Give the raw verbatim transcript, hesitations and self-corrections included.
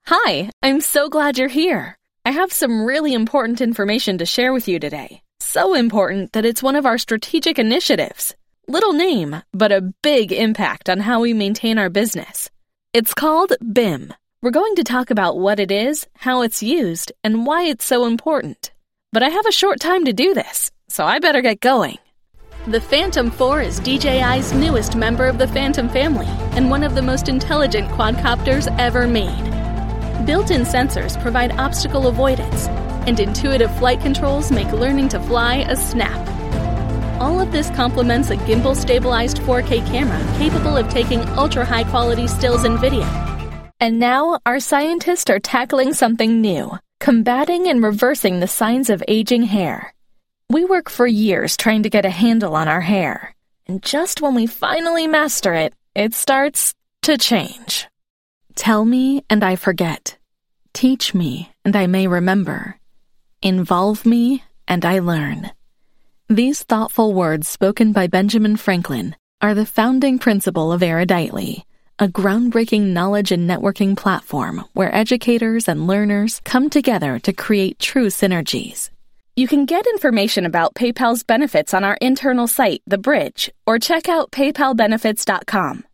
Hi, I'm so glad you're here. I have some really important information to share with you today. So important that it's one of our strategic initiatives. Little name, but a big impact on how we maintain our business. It's called B I M. We're going to talk about what it is, how it's used, and why it's so important. But I have a short time to do this, so I better get going. The Phantom four is D J I's newest member of the Phantom family and one of the most intelligent quadcopters ever made. Built-in sensors provide obstacle avoidance, and intuitive flight controls make learning to fly a snap. All of this complements a gimbal-stabilized four K camera capable of taking ultra-high-quality stills and video. And now, our scientists are tackling something new, combating and reversing the signs of aging hair. We work for years trying to get a handle on our hair, and just when we finally master it, it starts to change. Tell me, and I forget. Teach me, and I may remember. Involve me, and I learn. These thoughtful words spoken by Benjamin Franklin are the founding principle of Eruditely, a groundbreaking knowledge and networking platform where educators and learners come together to create true synergies. You can get information about PayPal's benefits on our internal site, The Bridge, or check out paypal benefits dot com.